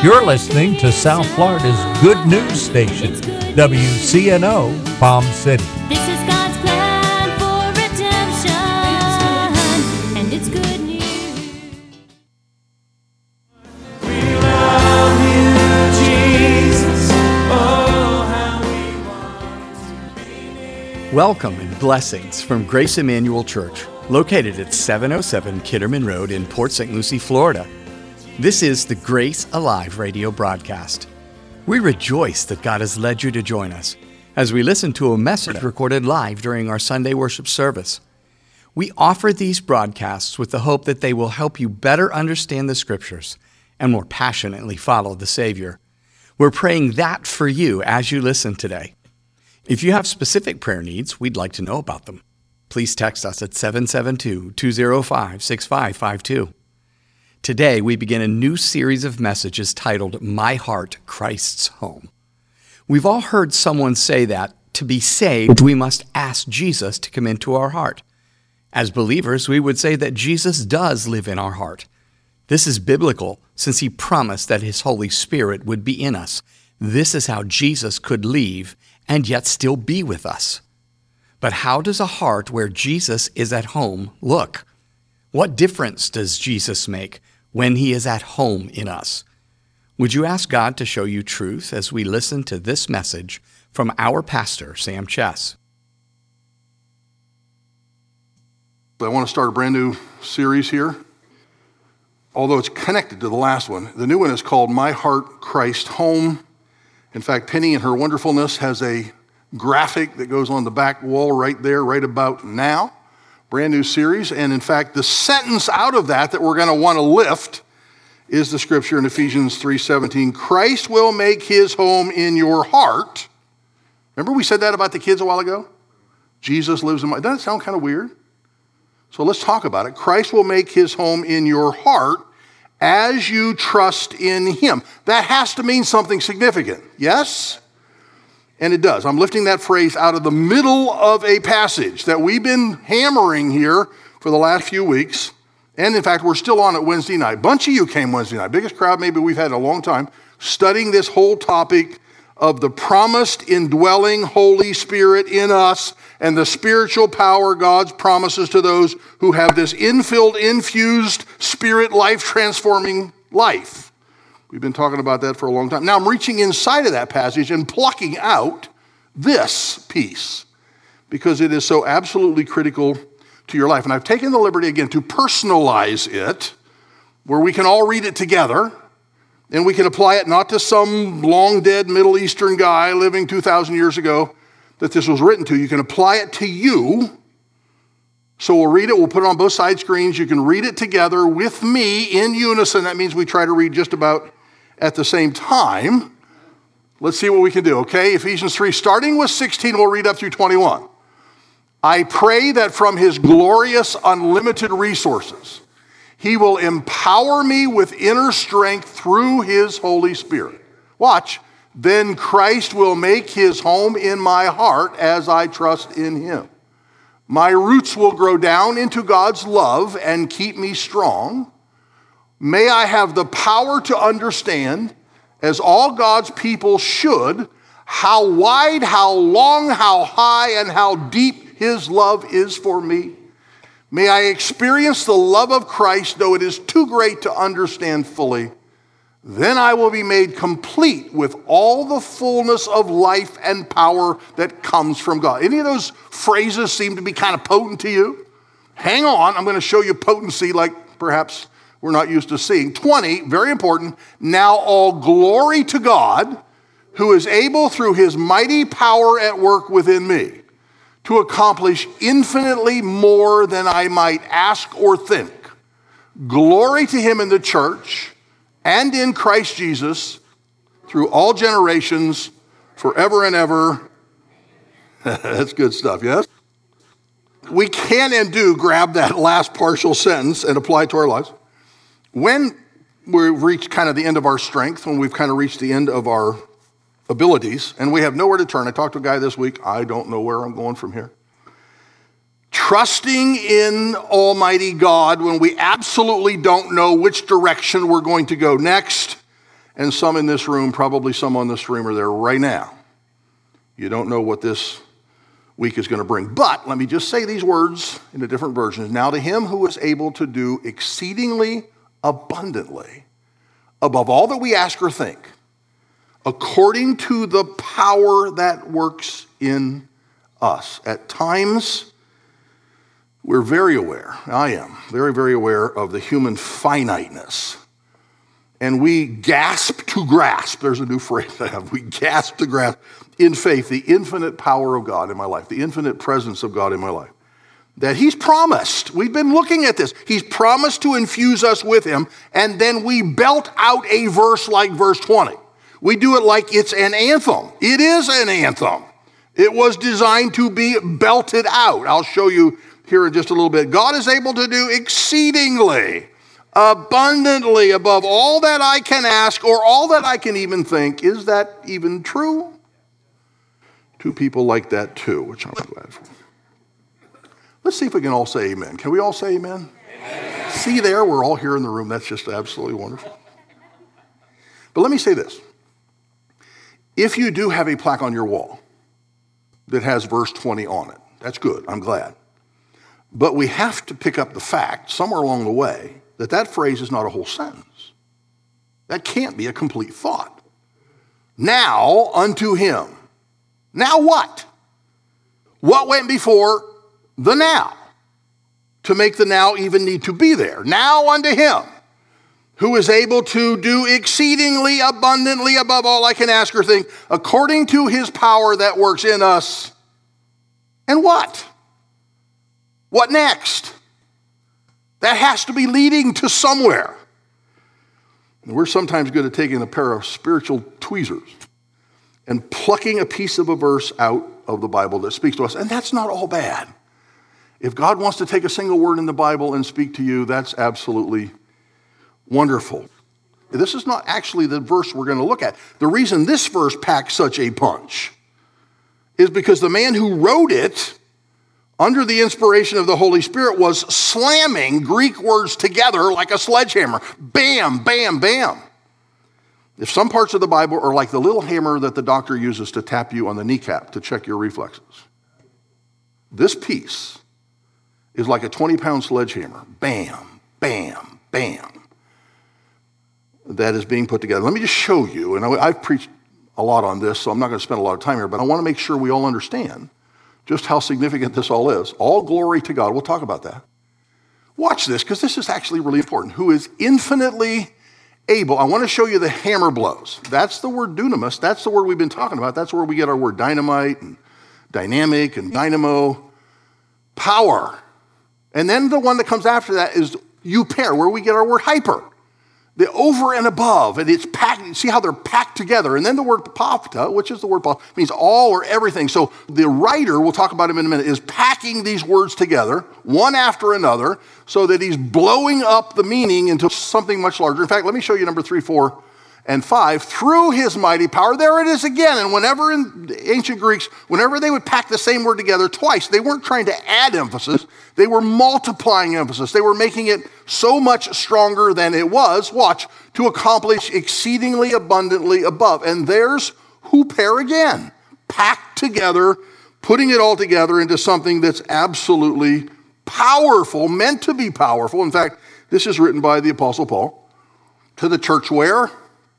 You're listening to South Florida's good news station, WCNO Palm City. This is God's plan for redemption, and it's good news. We love you, Jesus. Oh, how we want to be. Welcome and blessings from Grace Emmanuel Church, located at 707 Kitterman Road in Port St. Lucie, Florida. This is the Grace Alive radio broadcast. We rejoice that God has led you to join us as we listen to a message recorded live during our Sunday worship service. We offer these broadcasts with the hope that they will help you better understand the Scriptures and more passionately follow the Savior. We're praying that for you as you listen today. If you have specific prayer needs, we'd like to know about them. Please text us at 772-205-6552. Today, we begin a new series of messages titled, My Heart, Christ's Home. We've all heard someone say that to be saved, we must ask Jesus to come into our heart. As believers, we would say that Jesus does live in our heart. This is biblical, since he promised that his Holy Spirit would be in us. This is how Jesus could leave and yet still be with us. But how does a heart where Jesus is at home look? What difference does Jesus make when he is at home in us? Would you ask God to show you truth as we listen to this message from our pastor, Sam Chess? I want to start a brand new series here, although it's connected to the last one. The new one is called My Heart, Christ Home. In fact, Penny in her wonderfulness has a graphic that goes on the back wall right there, right about now. Brand new series. And in fact, the sentence out of that we're going to want to lift is the scripture in Ephesians 3:17. Christ will make his home in your heart. Remember we said that about the kids a while ago? Jesus lives in my... Doesn't it sound kind of weird? So let's talk about it. Christ will make his home in your heart as you trust in him. That has to mean something significant. Yes? And it does. I'm lifting that phrase out of the middle of a passage that we've been hammering here for the last few weeks. And in fact, we're still on it Wednesday night. A bunch of you came Wednesday night. Biggest crowd maybe we've had in a long time, studying this whole topic of the promised indwelling Holy Spirit in us and the spiritual power God's promises to those who have this infilled, infused spirit life transforming life. We've been talking about that for a long time. Now I'm reaching inside of that passage and plucking out this piece because it is so absolutely critical to your life. And I've taken the liberty again to personalize it where we can all read it together and we can apply it not to some long dead Middle Eastern guy living 2,000 years ago that this was written to. You can apply it to you. So we'll read it. We'll put it on both side screens. You can read it together with me in unison. That means we try to read just about at the same time. Let's see what we can do, okay? Ephesians 3, starting with 16, we'll read up through 21. I pray that from his glorious, unlimited resources, he will empower me with inner strength through his Holy Spirit. Watch. Then Christ will make his home in my heart as I trust in him. My roots will grow down into God's love and keep me strong. May I have the power to understand, as all God's people should, how wide, how long, how high, and how deep his love is for me. May I experience the love of Christ, though it is too great to understand fully. Then I will be made complete with all the fullness of life and power that comes from God. Any of those phrases seem to be kind of potent to you? Hang on, I'm going to show you potency like perhaps we're not used to seeing. 20, very important. Now all glory to God, who is able through his mighty power at work within me to accomplish infinitely more than I might ask or think. Glory to him in the church and in Christ Jesus through all generations, forever and ever. That's good stuff, yes? We can and do grab that last partial sentence and apply it to our lives. When we've reached kind of the end of our strength, when we've kind of reached the end of our abilities, and we have nowhere to turn. I talked to a guy this week. I don't know where I'm going from here. Trusting in Almighty God when we absolutely don't know which direction we're going to go next, And some in this room, probably some on the stream, are there right now. You don't know what this week is going to bring. But let me just say these words in a different version. Now to him who is able to do exceedingly abundantly above all that we ask or think, according to the power that works in us. At times, we're very aware, I am very, very aware of the human finiteness. And we gasp to grasp, there's a new phrase I have, we gasp to grasp in faith the infinite power of God in my life, the infinite presence of God in my life. That he's promised, we've been looking at this, he's promised to infuse us with him, and then we belt out a verse like verse 20. We do it like it's an anthem. It is an anthem. It was designed to be belted out. I'll show you here in just a little bit. God is able to do exceedingly, abundantly above all that I can ask or all that I can even think. Is that even true? Two people like that too, which I'm glad for. Let's see if we can all say amen. Can we all say amen? Amen. See there, we're all here in the room. That's just absolutely wonderful. But let me say this. If you do have a plaque on your wall that has verse 20 on it, that's good, I'm glad. But we have to pick up the fact somewhere along the way that that phrase is not a whole sentence. That can't be a complete thought. Now unto him. Now what? What went before the now to make the now even need to be there? Now unto him who is able to do exceedingly abundantly above all I can ask or think, according to his power that works in us. And what? What next? That has to be leading to somewhere. And we're sometimes good at taking a pair of spiritual tweezers and plucking a piece of a verse out of the Bible that speaks to us. And that's not all bad. If God wants to take a single word in the Bible and speak to you, that's absolutely wonderful. This is not actually the verse we're going to look at. The reason this verse packs such a punch is because the man who wrote it under the inspiration of the Holy Spirit was slamming Greek words together like a sledgehammer. Bam, bam, bam. If some parts of the Bible are like the little hammer that the doctor uses to tap you on the kneecap to check your reflexes, this piece is like a 20-pound sledgehammer. Bam, bam, bam. That is being put together. Let me just show you, and I've preached a lot on this, so I'm not going to spend a lot of time here, but I want to make sure we all understand just how significant this all is. All glory to God. We'll talk about that. Watch this, because this is actually really important. Who is infinitely able. I want to show you the hammer blows. That's the word dunamis. That's the word we've been talking about. That's where we get our word dynamite and dynamic and dynamo. Power. And then the one that comes after that is euper, where we get our word hyper. The over and above, and it's packed. See how they're packed together. And then the word papta, which is the word means all or everything. So the writer, we'll talk about him in a minute, is packing these words together, one after another, so that he's blowing up the meaning into something much larger. In fact, let me show you number 3, 4, and 5. Through his mighty power, there it is again. And whenever in the ancient Greeks, whenever they would pack the same word together twice, they weren't trying to add emphasis. They were multiplying emphasis. They were making it so much stronger than it was, watch, to accomplish exceedingly abundantly above. And there's huper again, packed together, putting it all together into something that's absolutely powerful, meant to be powerful. In fact, this is written by the Apostle Paul to the church where?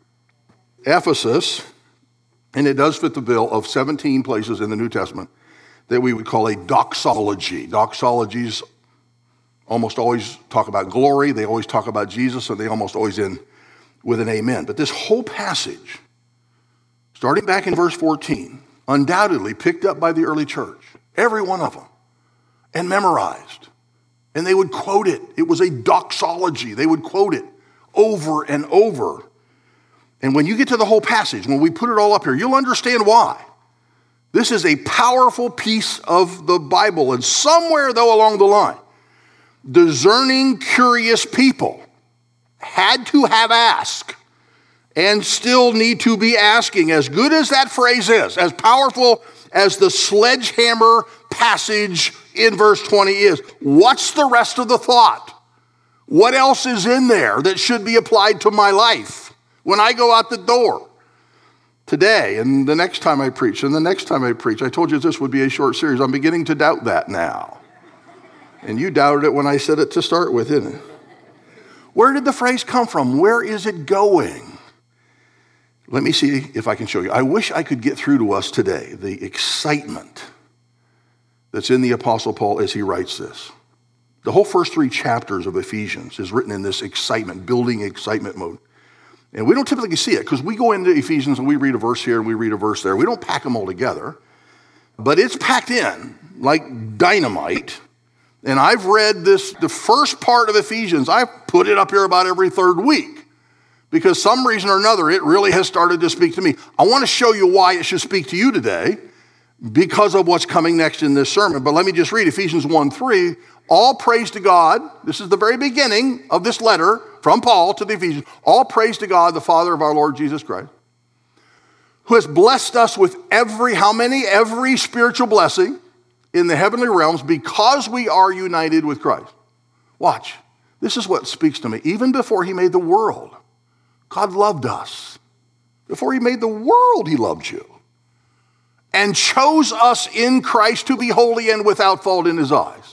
Ephesus, and it does fit the bill of 17 places in the New Testament that we would call a doxology. Doxologies almost always talk about glory. They always talk about Jesus, and they almost always end with an amen. But this whole passage, starting back in verse 14, undoubtedly picked up by the early church, every one of them, and memorized. And they would quote it. It was a doxology. They would quote it over and over. And when you get to the whole passage, when we put it all up here, you'll understand why. This is a powerful piece of the Bible. And somewhere, though, along the line, discerning, curious people had to have asked and still need to be asking, as good as that phrase is, as powerful as the sledgehammer passage in verse 20 is, what's the rest of the thought? What else is in there that should be applied to my life? when I go out the door today and the next time I preach and the next time I preach. I told you this would be a short series. I'm beginning to doubt that now. And you doubted it when I said it to start with, didn't it? Where did the phrase come from? Where is it going? Let me see if I can show you. I wish I could get through to us today the excitement that's in the Apostle Paul as he writes this. The whole first 3 chapters of Ephesians is written in this excitement, building excitement mode. And we don't typically see it because we go into Ephesians and we read a verse here and we read a verse there. We don't pack them all together. But it's packed in like dynamite. And I've read the first part of Ephesians. I put it up here about every 3rd week because some reason or another it really has started to speak to me. I want to show you why it should speak to you today because of what's coming next in this sermon. But let me just read Ephesians 1:3. All praise to God. This is the very beginning of this letter from Paul to the Ephesians. All praise to God, the Father of our Lord Jesus Christ, who has blessed us with every spiritual blessing in the heavenly realms because we are united with Christ. Watch. This is what speaks to me. Even before he made the world, God loved us. Before he made the world, he loved you and chose us in Christ to be holy and without fault in his eyes.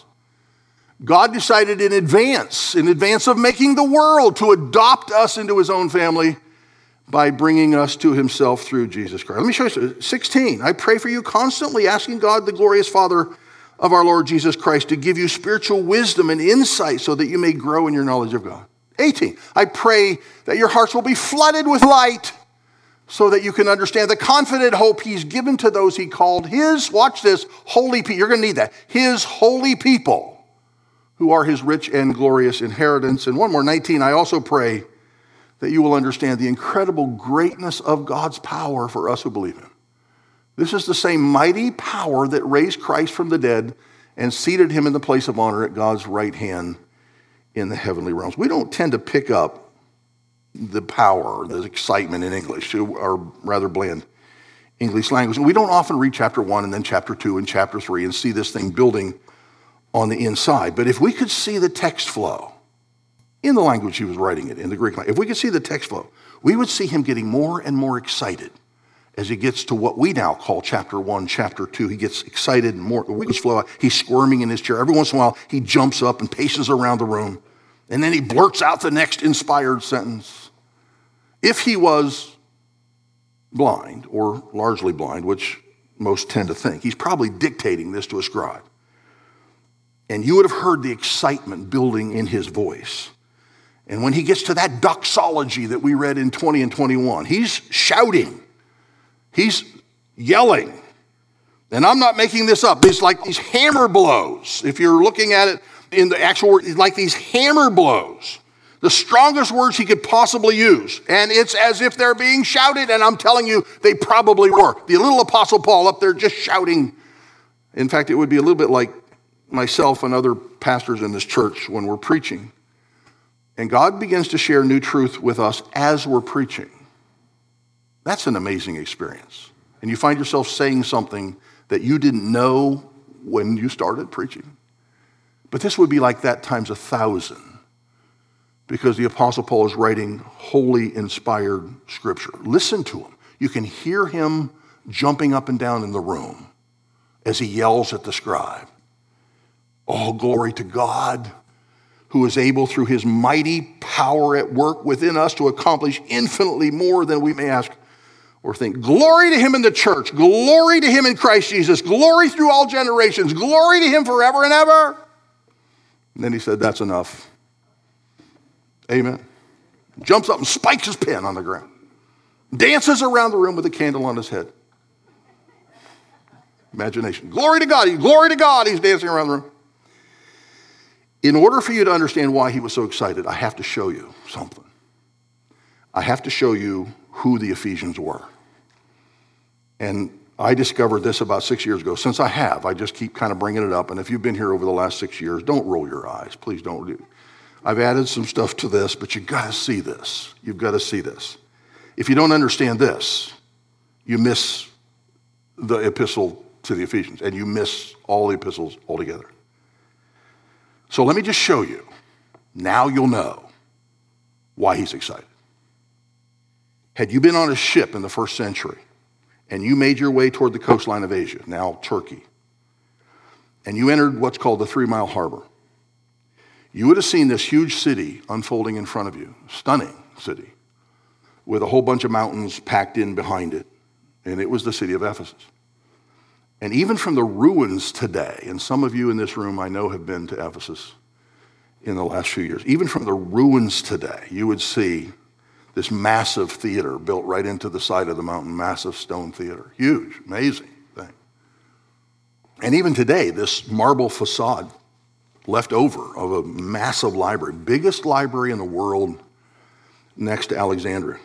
God decided in advance of making the world, to adopt us into his own family by bringing us to himself through Jesus Christ. Let me show you 16. I pray for you constantly, asking God, the glorious Father of our Lord Jesus Christ, to give you spiritual wisdom and insight so that you may grow in your knowledge of God. 18. I pray that your hearts will be flooded with light so that you can understand the confident hope he's given to those he called his, watch this, holy people. You're going to need that. His holy people, who are his rich and glorious inheritance. And one more, 19, I also pray that you will understand the incredible greatness of God's power for us who believe him. This is the same mighty power that raised Christ from the dead and seated him in the place of honor at God's right hand in the heavenly realms. We don't tend to pick up the power, the excitement in English, or rather bland English language. And we don't often read chapter 1 and then chapter 2 and chapter 3 and see this thing building on the inside. But if we could see the text flow in the language he was writing it, in the Greek language, if we could see the text flow, we would see him getting more and more excited as he gets to what we now call chapter 1, chapter 2. He gets excited and more, the words flow out. He's squirming in his chair. Every once in a while, he jumps up and paces around the room. And then he blurts out the next inspired sentence. If he was blind, or largely blind, which most tend to think, he's probably dictating this to a scribe. And you would have heard the excitement building in his voice. And when he gets to that doxology that we read in 20 and 21, he's shouting. He's yelling. And I'm not making this up. It's like these hammer blows. If you're looking at it in the actual word, it's like these hammer blows. The strongest words he could possibly use. And it's as if they're being shouted, and I'm telling you, they probably were. The little Apostle Paul up there just shouting. In fact, it would be a little bit like myself and other pastors in this church when we're preaching. And God begins to share new truth with us as we're preaching. That's an amazing experience. And you find yourself saying something that you didn't know when you started preaching. But this would be like that times 1,000. Because the Apostle Paul is writing holy, inspired scripture. Listen to him. You can hear him jumping up and down in the room as he yells at the scribe. All glory to God, who is able through his mighty power at work within us to accomplish infinitely more than we may ask or think. Glory to him in the church. Glory to him in Christ Jesus. Glory through all generations. Glory to him forever and ever. And then he said, that's enough. Amen. Jumps up and spikes his pen on the ground. Dances around the room with a candle on his head. Imagination. Glory to God. Glory to God. He's dancing around the room. In order for you to understand why he was so excited, I have to show you something. I have to show you who the Ephesians were. And I discovered this about 6 years ago. Since I just keep kind of bringing it up. And if you've been here over the last 6 years, don't roll your eyes. Please don't do. I've added some stuff to this, but you've got to see this. You've got to see this. If you don't understand this, you miss the epistle to the Ephesians, and you miss all the epistles altogether. So let me just show you. Now you'll know why he's excited. Had you been on a ship in the first century and you made your way toward the coastline of Asia, now Turkey, and you entered what's called the 3 Mile Harbor, you would have seen this huge city unfolding in front of you, stunning city, with a whole bunch of mountains packed in behind it, and it was the city of Ephesus. And even from the ruins today, and some of you in this room I know have been to Ephesus in the last few years, even from the ruins today, you would see this massive theater built right into the side of the mountain, massive stone theater, huge, amazing thing. And even today, this marble facade left over of a massive library, biggest library in the world next to Alexandria.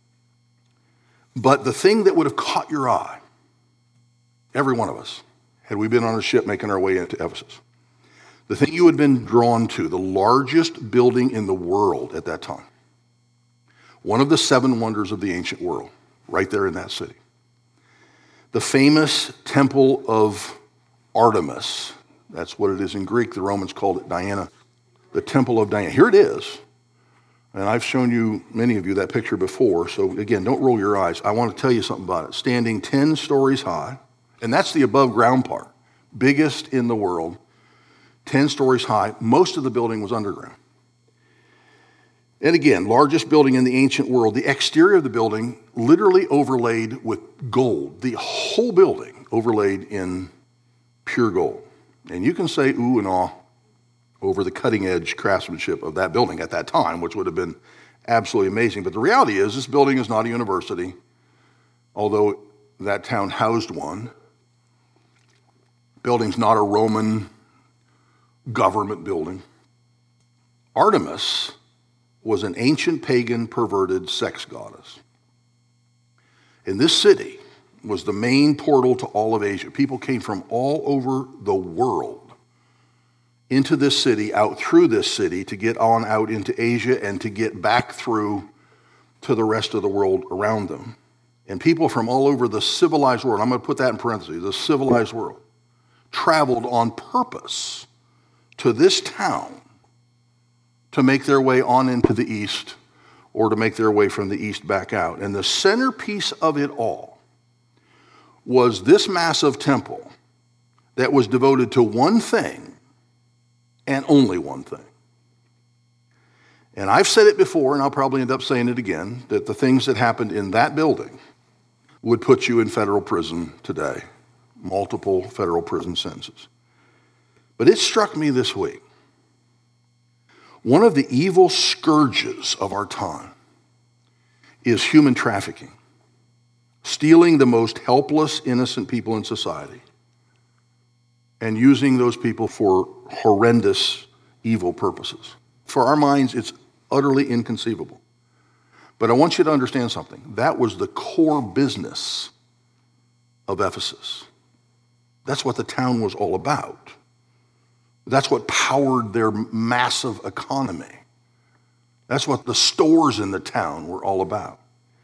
But the thing that would have caught your eye, every one of us, had we been on a ship making our way into Ephesus, the thing you had been drawn to, the largest building in the world at that time, one of the 7 wonders of the ancient world, right there in that city. The famous temple of Artemis, that's what it is in Greek. The Romans called it Diana, the temple of Diana. Here it is. And I've shown you, many of you, that picture before. So again, don't roll your eyes. I want to tell you something about it. Standing 10 stories high, and that's the above ground part, biggest in the world, 10 stories high. Most of the building was underground. And again, largest building in the ancient world. The exterior of the building literally overlaid with gold. The whole building overlaid in pure gold. And you can say ooh and ah over the cutting edge craftsmanship of that building at that time, which would have been absolutely amazing. But the reality is this building is not a university, although that town housed one. Building's not a Roman government building. Artemis was an ancient pagan perverted sex goddess. And this city was the main portal to all of Asia. People came from all over the world into this city, out through this city, to get on out into Asia and to get back through to the rest of the world around them. And people from all over the civilized world, I'm going to put that in parentheses, the civilized world, traveled on purpose to this town to make their way on into the east or to make their way from the east back out. And the centerpiece of it all was this massive temple that was devoted to one thing and only one thing. And I've said it before, and I'll probably end up saying it again, that the things that happened in that building would put you in federal prison today, multiple federal prison sentences. But it struck me this week. One of the evil scourges of our time is human trafficking, stealing the most helpless, innocent people in society and using those people for horrendous, evil purposes. For our minds, it's utterly inconceivable. But I want you to understand something. That was the core business of Ephesus. That's what the town was all about. That's what powered their massive economy. That's what the stores in the town were all about.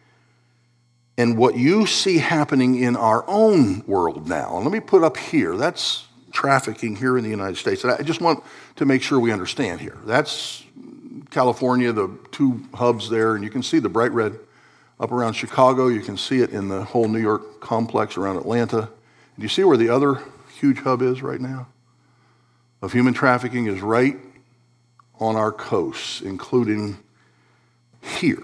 And what you see happening in our own world now, and let me put up here, that's trafficking here in the United States. And I just want to make sure we understand here. That's California, the 2 hubs there, and you can see the bright red up around Chicago. You can see it in the whole New York complex around Atlanta. Do you see where the other huge hub is right now of human trafficking? Is right on our coasts, including here.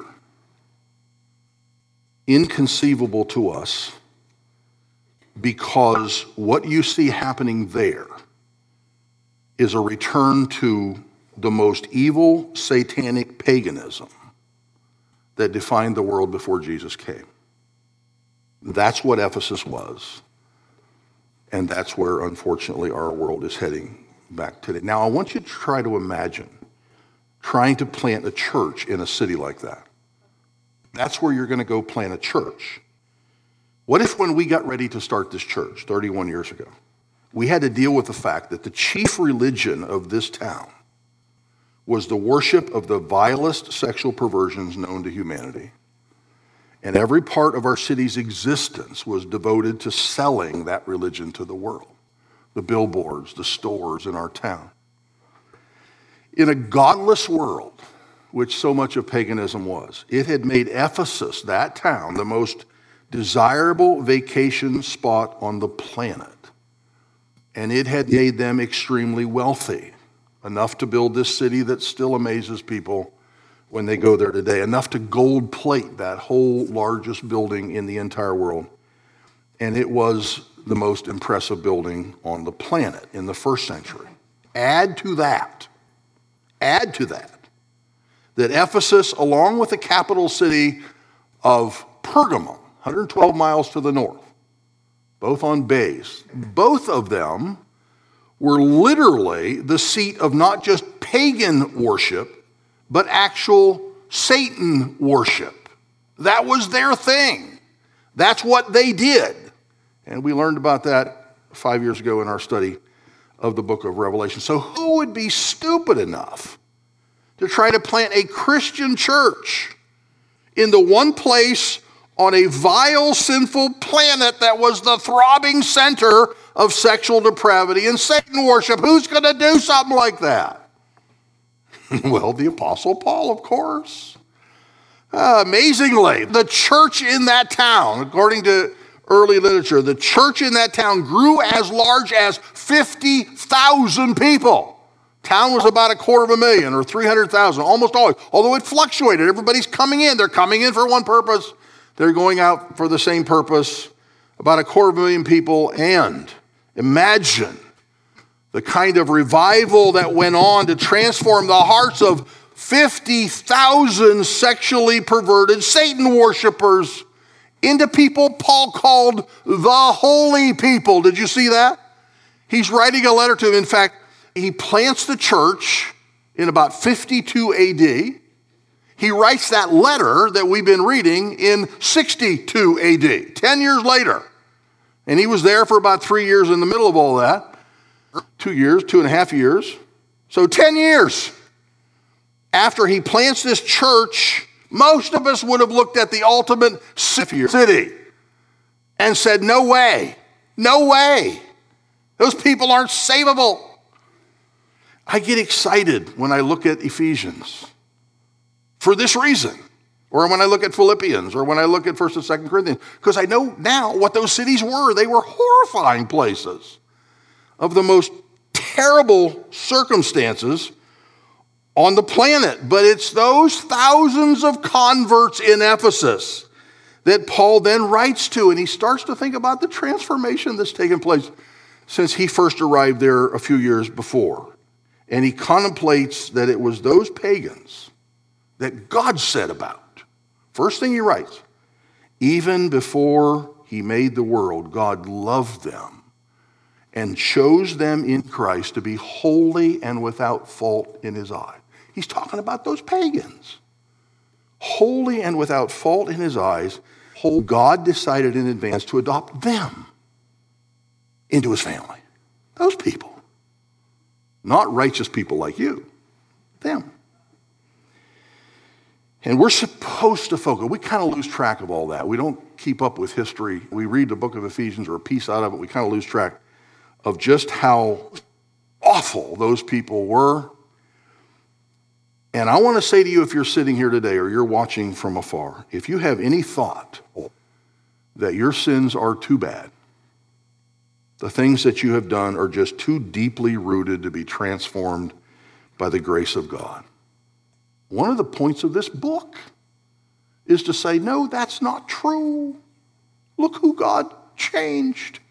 Inconceivable to us, because what you see happening there is a return to the most evil satanic paganism that defined the world before Jesus came. That's what Ephesus was, and that's where, unfortunately, our world is heading back today. Now, I want you to try to imagine trying to plant a church in a city like that. That's where you're going to go plant a church. What if when we got ready to start this church 31 years ago, we had to deal with the fact that the chief religion of this town was the worship of the vilest sexual perversions known to humanity. And every part of our city's existence was devoted to selling that religion to the world. The billboards, the stores in our town. In a godless world, which so much of paganism was. It had made Ephesus, that town, the most desirable vacation spot on the planet. And it had made them extremely wealthy, enough to build this city that still amazes people when they go there today, enough to gold plate that whole largest building in the entire world. And it was the most impressive building on the planet in the first century. Add to that, that Ephesus, along with the capital city of Pergamum, 112 miles to the north, both on bays, both of them were literally the seat of not just pagan worship, but actual Satan worship. That was their thing. That's what they did. And we learned about that 5 years ago in our study of the book of Revelation. So who would be stupid enough to try to plant a Christian church in the one place on a vile, sinful planet that was the throbbing center of sexual depravity and Satan worship? Who's going to do something like that? Well, the Apostle Paul, of course. Amazingly, the church in that town, according to early literature, the church in that town grew as large as 50,000 people. Town was about 250,000 or 300,000, almost always. Although it fluctuated. Everybody's coming in. They're coming in for one purpose. They're going out for the same purpose. About 250,000 people. And imagine the kind of revival that went on to transform the hearts of 50,000 sexually perverted Satan worshipers into people Paul called the holy people. Did you see that? He's writing a letter to them. In fact, he plants the church in about 52 AD. He writes that letter that we've been reading in 62 AD, 10 years later. And he was there for about 3 years in the middle of all that. 2 years, 2.5 years. So 10 years after he plants this church, most of us would have looked at the ultimate city and said, no way, no way. Those people aren't savable. I get excited when I look at Ephesians for this reason, or when I look at Philippians, or when I look at 1st and 2nd Corinthians, because I know now what those cities were. They were horrifying places of the most terrible circumstances on the planet. But it's those thousands of converts in Ephesus that Paul then writes to, and he starts to think about the transformation that's taken place since he first arrived there a few years before. And he contemplates that it was those pagans that God said about. First thing he writes, even before he made the world, God loved them and chose them in Christ to be holy and without fault in his eye. He's talking about those pagans. Holy and without fault in his eyes, God decided in advance to adopt them into his family. Those people. Not righteous people like you. Them. And we're supposed to focus. We kind of lose track of all that. We don't keep up with history. We read the book of Ephesians or a piece out of it. We kind of lose track of just how awful those people were. And I want to say to you, if you're sitting here today or you're watching from afar, if you have any thought that your sins are too bad, the things that you have done are just too deeply rooted to be transformed by the grace of God, one of the points of this book is to say, no, that's not true. Look who God changed.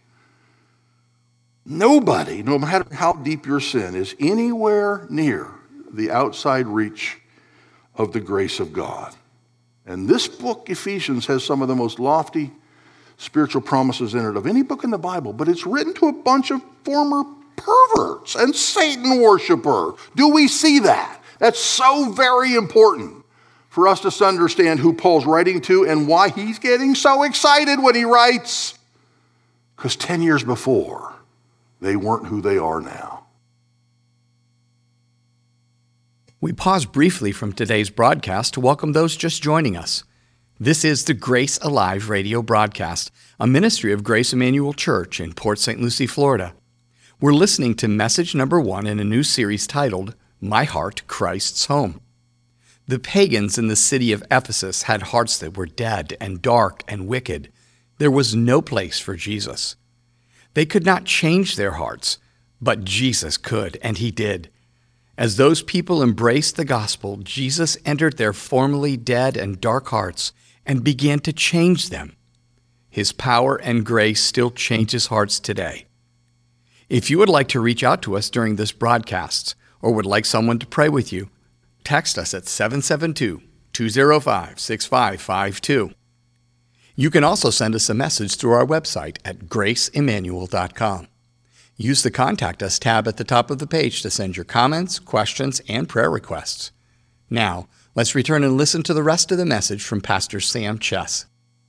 Nobody, no matter how deep your sin, is anywhere near the outside reach of the grace of God. And this book, Ephesians, has some of the most lofty spiritual promises in it of any book in the Bible, but it's written to a bunch of former perverts and Satan worshipers. Do we see that? That's so very important for us to understand who Paul's writing to and why he's getting so excited when he writes. Because 10 years before, they weren't who they are now. We pause briefly from today's broadcast to welcome those just joining us. This is the Grace Alive radio broadcast, a ministry of Grace Emmanuel Church in Port St. Lucie, Florida. We're listening to message number 1 in a new series titled, My Heart, Christ's Home. The pagans in the city of Ephesus had hearts that were dead and dark and wicked. There was no place for Jesus. They could not change their hearts, but Jesus could, and he did. As those people embraced the gospel, Jesus entered their formerly dead and dark hearts and began to change them. His power and grace still changes hearts today. If you would like to reach out to us during this broadcast or would like someone to pray with you, text us at 772-205-6552. You can also send us a message through our website at graceemmanuel.com. Use the Contact Us tab at the top of the page to send your comments, questions, and prayer requests. Now, let's return and listen to the rest of the message from Pastor Sam Chess.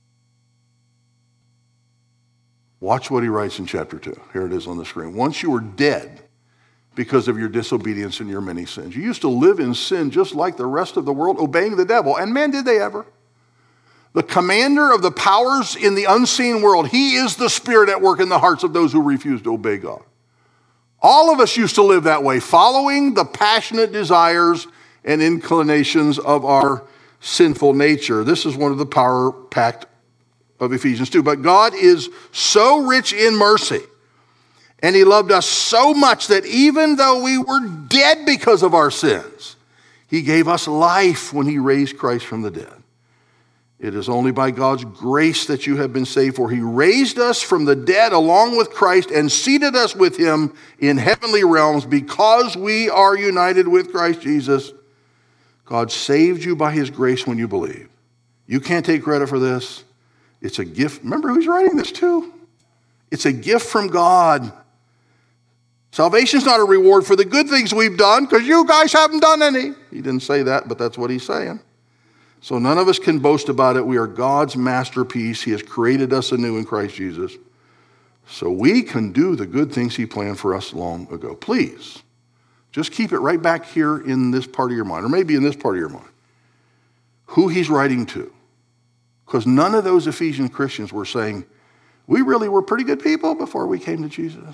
Watch what he writes in chapter 2. Here it is on the screen. Once you were dead because of your disobedience and your many sins. You used to live in sin just like the rest of the world, obeying the devil. And man, did they ever. The commander of the powers in the unseen world, he is the spirit at work in the hearts of those who refuse to obey God. All of us used to live that way, following the passionate desires and inclinations of our sinful nature. This is one of the power packed of Ephesians 2. But God is so rich in mercy, and he loved us so much that even though we were dead because of our sins, he gave us life when he raised Christ from the dead. It is only by God's grace that you have been saved, for he raised us from the dead along with Christ and seated us with him in heavenly realms. Because we are united with Christ Jesus, God saved you by his grace when you believe. You can't take credit for this. It's a gift. Remember who's writing this too? It's a gift from God. Salvation's not a reward for the good things we've done because you guys haven't done any. He didn't say that, but that's what he's saying. So none of us can boast about it. We are God's masterpiece. He has created us anew in Christ Jesus. So we can do the good things he planned for us long ago. Please, just keep it right back here in this part of your mind, or maybe in this part of your mind, who he's writing to. Because none of those Ephesian Christians were saying, we really were pretty good people before we came to Jesus.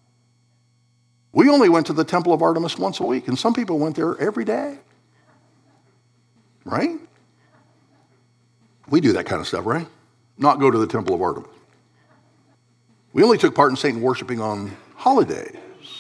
We only went to the temple of Artemis once a week, and some people went there every day. Right? We do that kind of stuff, right? Not go to the temple of Artemis. We only took part in Satan worshiping on holidays.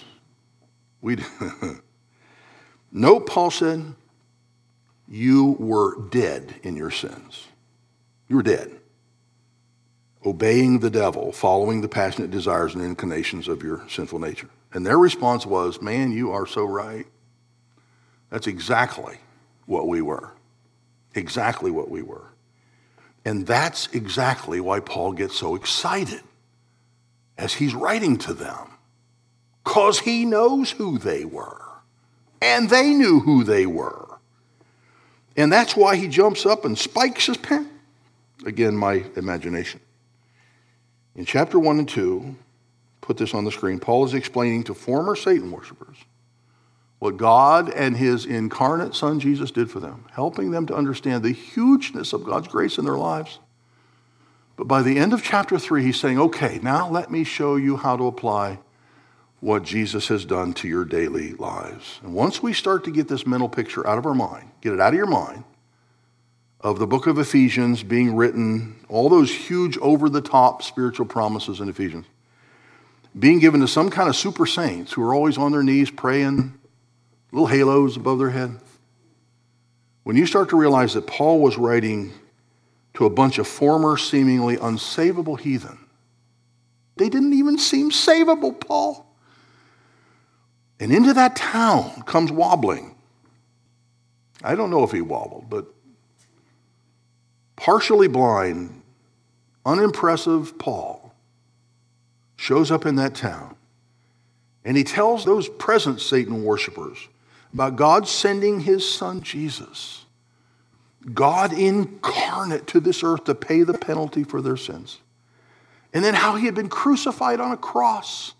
No, Paul said, you were dead in your sins. You were dead. Obeying the devil, following the passionate desires and inclinations of your sinful nature. And their response was, man, you are so right. That's exactly what we were. Exactly what we were. And that's exactly why Paul gets so excited as he's writing to them. Because he knows who they were. And they knew who they were. And that's why he jumps up and spikes his pen. Again, my imagination. In chapter 1 and 2, put this on the screen, Paul is explaining to former Satan worshipers what God and his incarnate son Jesus did for them, helping them to understand the hugeness of God's grace in their lives. But by the end of chapter 3, he's saying, okay, now let me show you how to apply what Jesus has done to your daily lives. And once we start to get this mental picture out of our mind, get it out of your mind, of the book of Ephesians being written, all those huge over-the-top spiritual promises in Ephesians, being given to some kind of super saints who are always on their knees praying, little halos above their head. When you start to realize that Paul was writing to a bunch of former seemingly unsavable heathen, they didn't even seem savable, Paul. And into that town comes wobbling. I don't know if he wobbled, but partially blind, unimpressive Paul shows up in that town. And he tells those present Satan worshipers about God sending his son Jesus, God incarnate to this earth to pay the penalty for their sins. And then how he had been crucified on a cross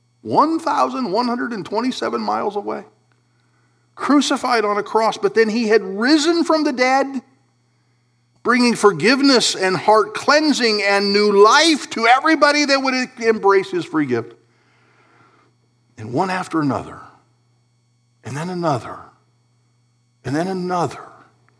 1,127 miles away. Crucified on a cross, but then he had risen from the dead, bringing forgiveness and heart cleansing and new life to everybody that would embrace his free gift. And one after another, and then another, and then another,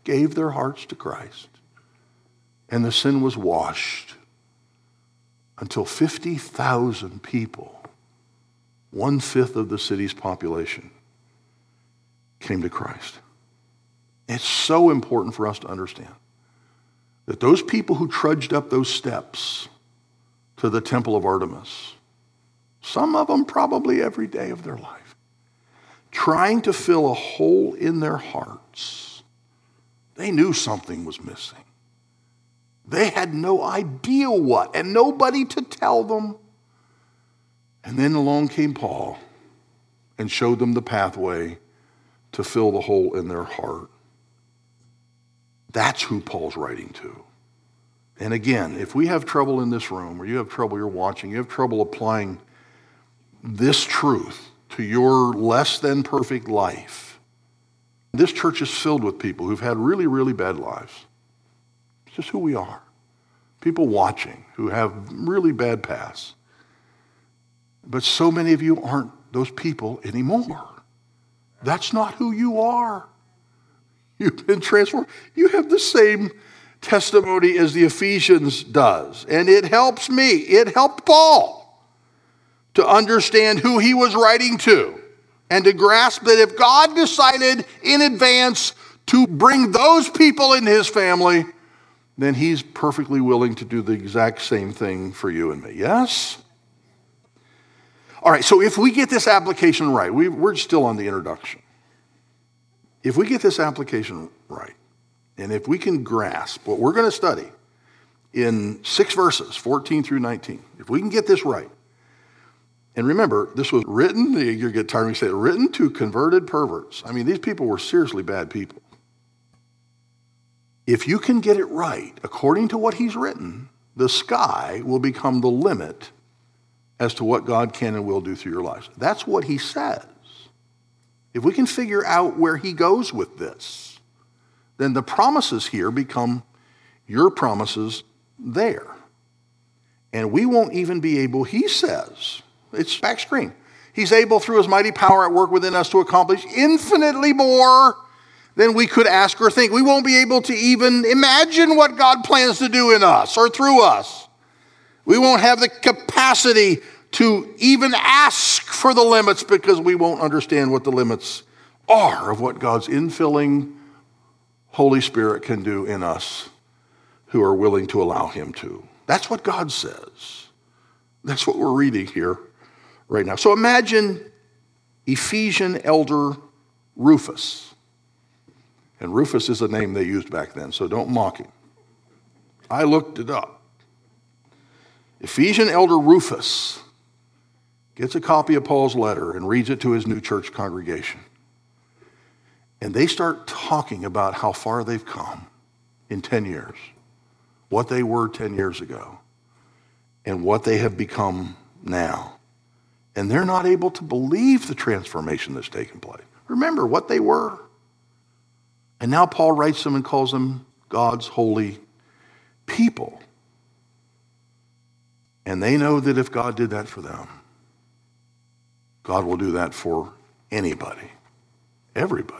gave their hearts to Christ, and the sin was washed, until 50,000 people, 1/5 of the city's population, came to Christ. It's so important for us to understand that those people who trudged up those steps to the temple of Artemis, some of them probably every day of their life, trying to fill a hole in their hearts, they knew something was missing. They had no idea what, and nobody to tell them. And then along came Paul and showed them the pathway to fill the hole in their heart. That's who Paul's writing to. And again, if we have trouble in this room, or you have trouble, you're watching, you have trouble applying this truth to your less than perfect life, this church is filled with people who've had really, really bad lives. It's just who we are. People watching who have really bad pasts. But so many of you aren't those people anymore. That's not who you are. You've been transformed. You have the same testimony as the Ephesians does. And it helps me. It helped Paul to understand who he was writing to and to grasp that if God decided in advance to bring those people into his family, then he's perfectly willing to do the exact same thing for you and me. Yes? All right, so if we get this application right, we're still on the introduction. If we get this application right, and if we can grasp what we're going to study in 6 verses, 14 through 19, if we can get this right, and remember, this was written, you get tired of me saying, written to converted perverts. I mean, these people were seriously bad people. If you can get it right, according to what he's written, the sky will become the limit as to what God can and will do through your lives. That's what he says. If we can figure out where he goes with this, then the promises here become your promises there. And we won't even be able, he says, it's back screen, he's able through his mighty power at work within us to accomplish infinitely more than we could ask or think. We won't be able to even imagine what God plans to do in us or through us. We won't have the capacity to even ask for the limits because we won't understand what the limits are of what God's infilling Holy Spirit can do in us who are willing to allow him to. That's what God says. That's what we're reading here right now. So imagine Ephesian elder Rufus. And Rufus is a name they used back then, so don't mock him. I looked it up. Ephesian elder Rufus gets a copy of Paul's letter and reads it to his new church congregation. And they start talking about how far they've come in 10 years, what they were 10 years ago, and what they have become now. And they're not able to believe the transformation that's taken place. Remember what they were. And now Paul writes them and calls them God's holy people. And they know that if God did that for them, God will do that for anybody, everybody.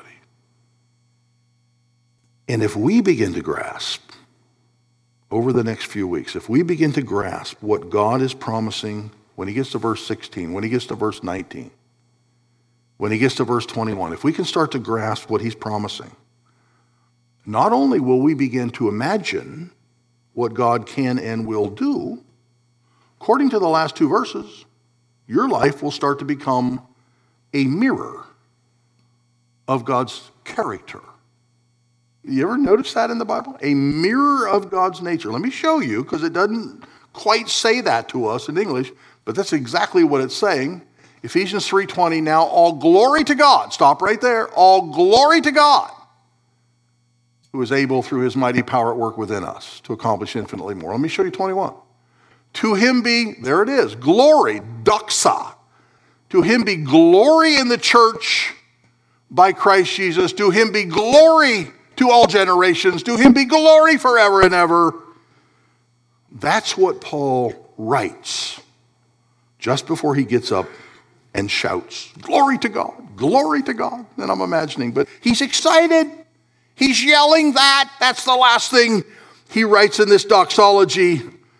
And if we begin to grasp over the next few weeks, if we begin to grasp what God is promising when he gets to verse 16, when he gets to verse 19, when he gets to verse 21, if we can start to grasp what he's promising, not only will we begin to imagine what God can and will do, according to the last 2 verses, your life will start to become a mirror of God's character. You ever notice that in the Bible? A mirror of God's nature. Let me show you, because it doesn't quite say that to us in English, but that's exactly what it's saying. Ephesians 3:20, now all glory to God. Stop right there. All glory to God, who is able through his mighty power at work within us to accomplish infinitely more. Let me show you 21. To him be, there it is, glory, doxa. To him be glory in the church by Christ Jesus. To him be glory to all generations. To him be glory forever and ever. That's what Paul writes just before he gets up and shouts, glory to God, glory to God. And I'm imagining, but he's excited. He's yelling that. That's the last thing he writes in this doxology.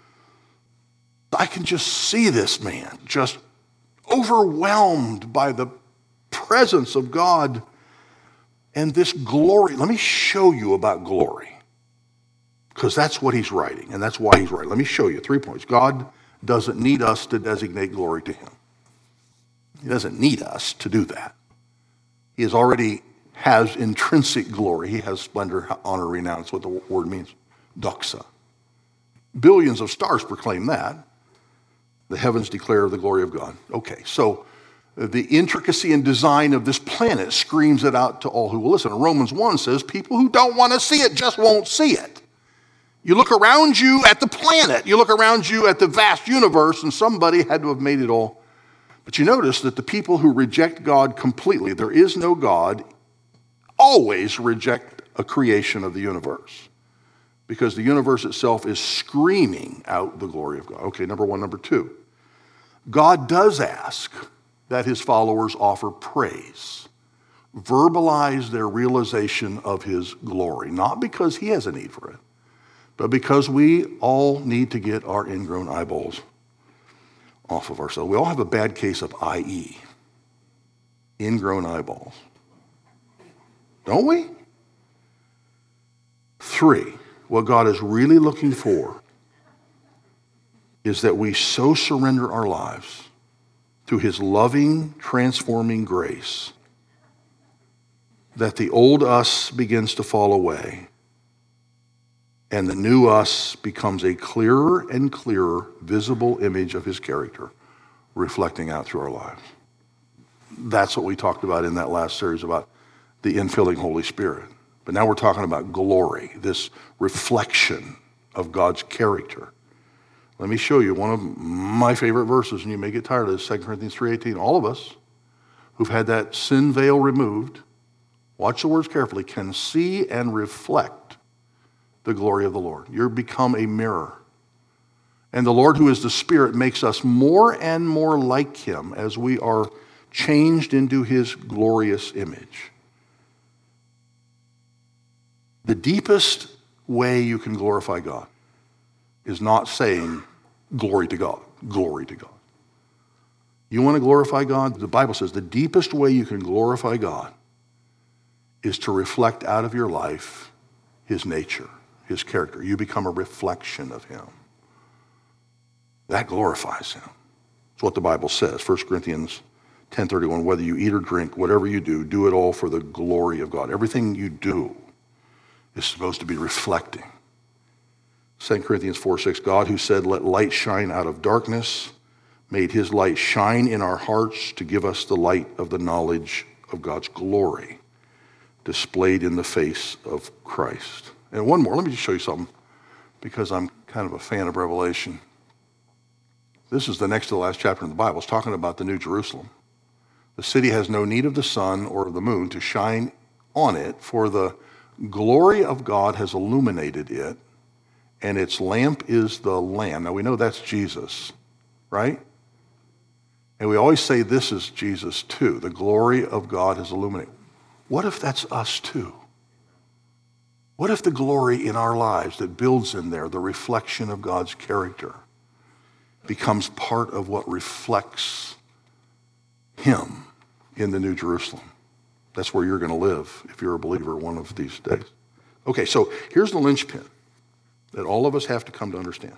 I can just see this man just overwhelmed by the presence of God and this glory. Let me show you about glory, because that's what he's writing, and that's why he's writing. Let me show you 3 points. God doesn't need us to designate glory to him. He doesn't need us to do that. He has intrinsic glory. He has splendor, honor, renown. That's what the word means, doxa. Billions of stars proclaim that. The heavens declare the glory of God. Okay, so the intricacy and design of this planet screams it out to all who will listen. And Romans 1 says people who don't want to see it just won't see it. You look around you at the planet, you look around you at the vast universe, and somebody had to have made it all. But you notice that the people who reject God completely, there is no God, always reject a creation of the universe, because the universe itself is screaming out the glory of God. Okay, number one. Number two, God does ask that his followers offer praise, verbalize their realization of his glory, not because he has a need for it, but because we all need to get our ingrown eyeballs off of ourselves. We all have a bad case of IE, ingrown eyeballs. Don't we? 3, what God is really looking for is that we so surrender our lives to his loving, transforming grace that the old us begins to fall away and the new us becomes a clearer and clearer visible image of his character reflecting out through our lives. That's what we talked about in that last series about the infilling Holy Spirit. But now we're talking about glory, this reflection of God's character. Let me show you one of my favorite verses, and you may get tired of this, 2 Corinthians 3:18. All of us who've had that sin veil removed, watch the words carefully, can see and reflect the glory of the Lord. You're become a mirror. And the Lord, who is the Spirit, makes us more and more like him as we are changed into his glorious image. The deepest way you can glorify God is not saying, glory to God, glory to God. You want to glorify God? The Bible says the deepest way you can glorify God is to reflect out of your life his nature, his character. You become a reflection of him. That glorifies him. That's what the Bible says. 1 Corinthians 10:31, whether you eat or drink, whatever you do it all for the glory of God. Everything you do is supposed to be reflecting. 2 Corinthians 4:6, God who said, let light shine out of darkness, made his light shine in our hearts to give us the light of the knowledge of God's glory displayed in the face of Christ. And one more, let me just show you something, because I'm kind of a fan of Revelation. This is the next to the last chapter in the Bible. It's talking about the New Jerusalem. The city has no need of the sun or of the moon to shine on it, for the glory of God has illuminated it, and its lamp is the Lamb. Now we know that's Jesus, right? And we always say this is Jesus too. The glory of God has illuminated. What if that's us too? What if the glory in our lives that builds in there, the reflection of God's character, becomes part of what reflects him in the New Jerusalem? That's where you're going to live if you're a believer one of these days. Okay, so here's the linchpin that all of us have to come to understand.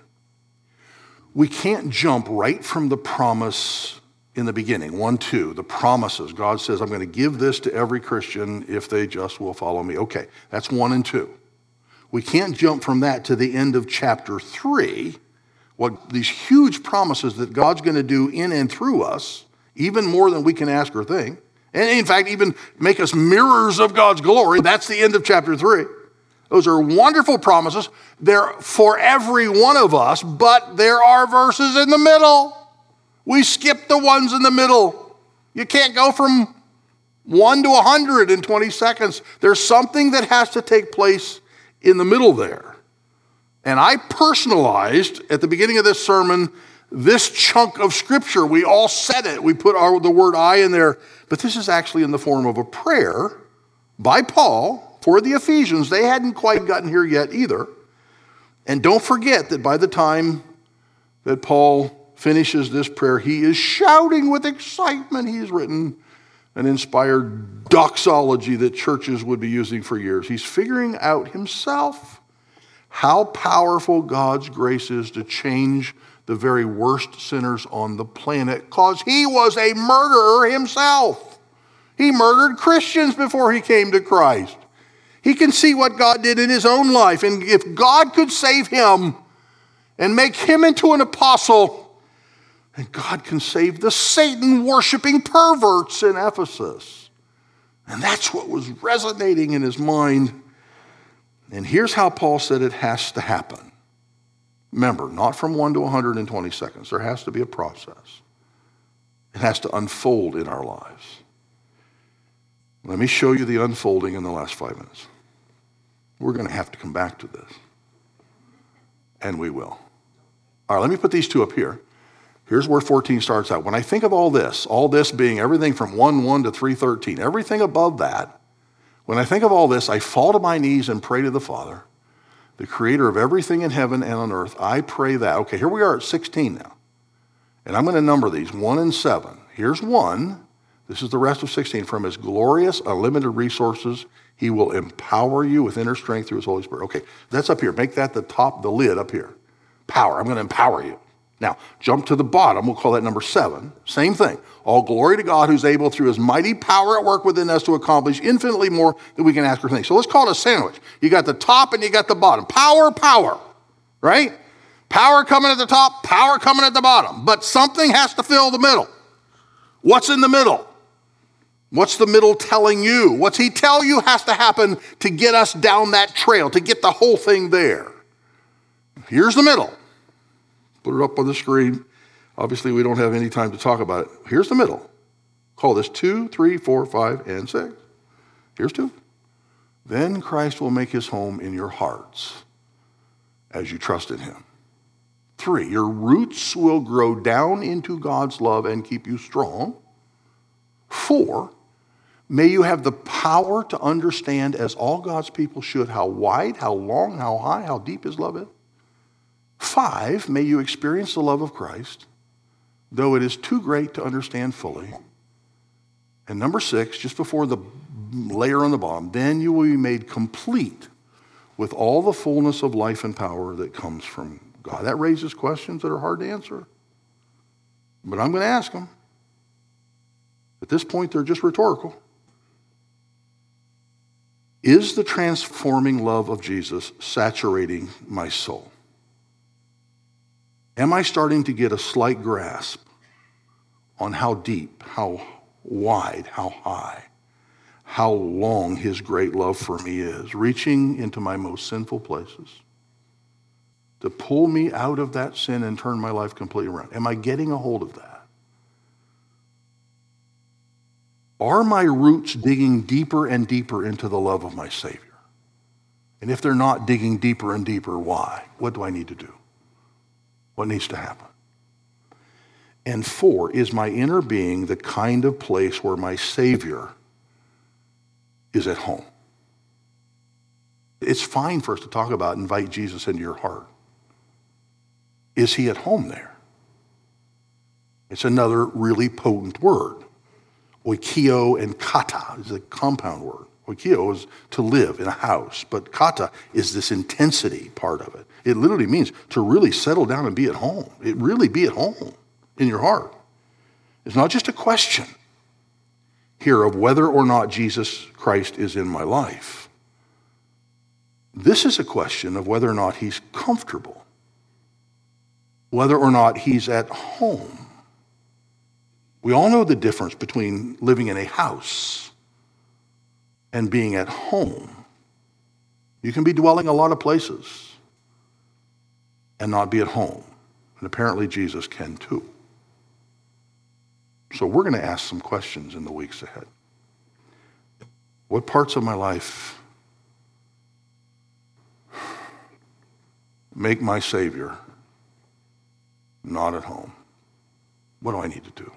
We can't jump right from the promise in the beginning, 1, 2, the promises. God says, I'm going to give this to every Christian if they just will follow me. Okay, that's 1 and 2. We can't jump from that to the end of chapter 3, what these huge promises that God's going to do in and through us, even more than we can ask or think. And in fact, even make us mirrors of God's glory. That's the end of chapter 3. Those are wonderful promises. They're for every one of us, but there are verses in the middle. We skip the ones in the middle. You can't go from 1 to 100 in 20 seconds. There's something that has to take place in the middle there. And I personalized, at the beginning of this sermon, this chunk of scripture. We all said it. We put the word I in there. But this is actually in the form of a prayer by Paul For the Ephesians, they hadn't quite gotten here yet either. And don't forget that by the time that Paul finishes this prayer, he is shouting with excitement. He's written an inspired doxology that churches would be using for years. He's figuring out himself how powerful God's grace is to change the very worst sinners on the planet, because he was a murderer himself. He murdered Christians before he came to Christ. He can see what God did in his own life, and if God could save him and make him into an apostle, and God can save the Satan-worshiping perverts in Ephesus. And that's what was resonating in his mind. And here's how Paul said it has to happen. Remember, not from 1 to 120 seconds. There has to be a process. It has to unfold in our lives. Let me show you the unfolding in the last 5 minutes. We're going to have to come back to this. And we will. All right, let me put these two up here. Here's where 14 starts out. When I think of all this being everything from 1:1 to 3:13, everything above that, when I think of all this, I fall to my knees and pray to the Father, the creator of everything in heaven and on earth. I pray that. Okay, here we are at 16 now. And I'm going to number these, 1 and 7. Here's 1. This is the rest of 16. From his glorious, unlimited resources, he will empower you with inner strength through his Holy Spirit. Okay, that's up here. Make that the top, the lid up here. Power. I'm going to empower you. Now, jump to the bottom. We'll call that number 7. Same thing. All glory to God who's able through his mighty power at work within us to accomplish infinitely more than we can ask or think. So let's call it a sandwich. You got the top and you got the bottom. Power, power, right? Power coming at the top, power coming at the bottom. But something has to fill the middle. What's in the middle? What's the middle telling you? What's he tell you has to happen to get us down that trail, to get the whole thing there? Here's the middle. Put it up on the screen. Obviously, we don't have any time to talk about it. Here's the middle. Call this 2, 3, 4, 5, and 6. Here's 2. Then Christ will make his home in your hearts as you trust in him. 3, your roots will grow down into God's love and keep you strong. 4, may you have the power to understand, as all God's people should, how wide, how long, how high, how deep his love is. 5, may you experience the love of Christ, though it is too great to understand fully. And number 6, just before the layer on the bottom, then you will be made complete with all the fullness of life and power that comes from God. That raises questions that are hard to answer, but I'm going to ask them. At this point, they're just rhetorical. Is the transforming love of Jesus saturating my soul? Am I starting to get a slight grasp on how deep, how wide, how high, how long his great love for me is, reaching into my most sinful places to pull me out of that sin and turn my life completely around? Am I getting a hold of that? Are my roots digging deeper and deeper into the love of my Savior? And if they're not digging deeper and deeper, why? What do I need to do? What needs to happen? And 4, is my inner being the kind of place where my Savior is at home? It's fine for us to talk about invite Jesus into your heart. Is he at home there? It's another really potent word. Oikio and kata is a compound word. Oikio is to live in a house, but kata is this intensity part of it. It literally means to really settle down and be at home. It really be at home in your heart. It's not just a question here of whether or not Jesus Christ is in my life. This is a question of whether or not he's comfortable, whether or not he's at home. We all know the difference between living in a house and being at home. You can be dwelling a lot of places and not be at home. And apparently Jesus can too. So we're going to ask some questions in the weeks ahead. What parts of my life make my Savior not at home? What do I need to do?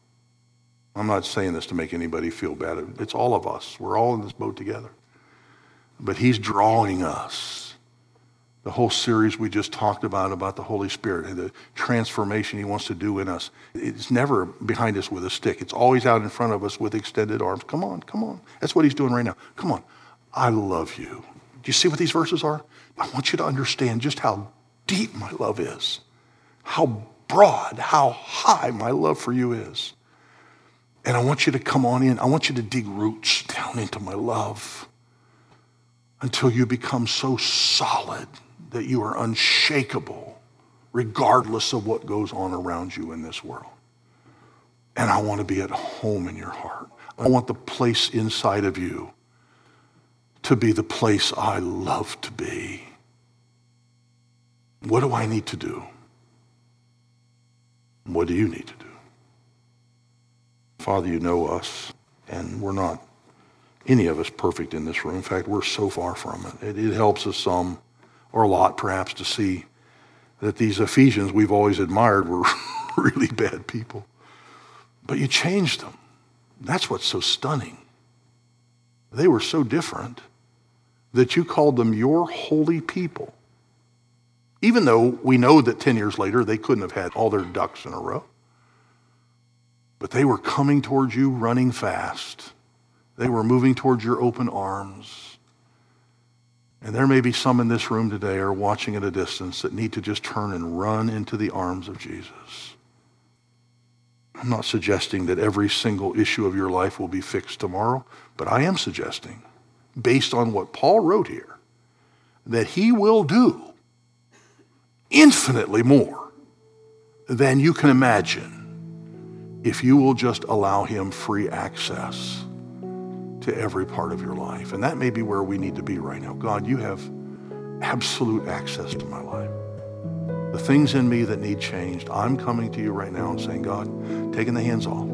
I'm not saying this to make anybody feel bad. It's all of us. We're all in this boat together. But he's drawing us. The whole series we just talked about the Holy Spirit and the transformation he wants to do in us. It's never behind us with a stick. It's always out in front of us with extended arms. Come on, come on. That's what he's doing right now. Come on. I love you. Do you see what these verses are? I want you to understand just how deep my love is, how broad, how high my love for you is. And I want you to come on in. I want you to dig roots down into my love until you become so solid that you are unshakable regardless of what goes on around you in this world. And I want to be at home in your heart. I want the place inside of you to be the place I love to be. What do I need to do? What do you need to do? Father, you know us, and we're not, any of us, perfect in this room. In fact, we're so far from it. It helps us some, or a lot perhaps, to see that these Ephesians we've always admired were really bad people. But you changed them. That's what's so stunning. They were so different that you called them your holy people. Even though we know that 10 years later they couldn't have had all their ducks in a row. But they were coming towards you running fast. They were moving towards your open arms. And there may be some in this room today or watching at a distance that need to just turn and run into the arms of Jesus. I'm not suggesting that every single issue of your life will be fixed tomorrow, but I am suggesting, based on what Paul wrote here, that he will do infinitely more than you can imagine if you will just allow him free access to every part of your life. And that may be where we need to be right now. God, you have absolute access to my life. The things in me that need changed, I'm coming to you right now and saying, God, taking my hands off.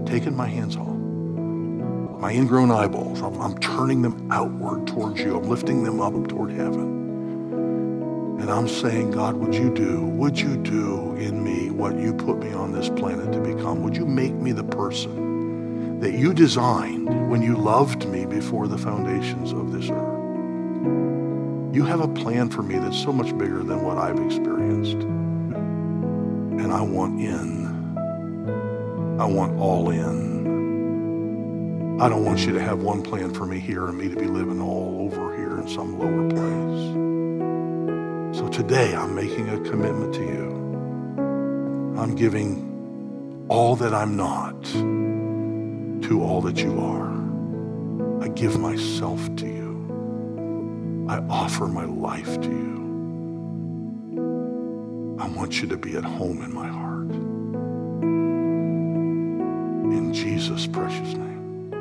My ingrown eyeballs, I'm turning them outward towards you. I'm lifting them up toward heaven. And I'm saying, God, would you do in me what you put me on this planet to become? Would you make me the person that you designed when you loved me before the foundations of this earth? You have a plan for me that's so much bigger than what I've experienced. And I want in. I want all in. I don't want you to have one plan for me here and me to be living all over here in some lower place. So today I'm making a commitment to you. I'm giving all that I'm not to all that you are. I give myself to you. I offer my life to you. I want you to be at home in my heart. In Jesus' precious name.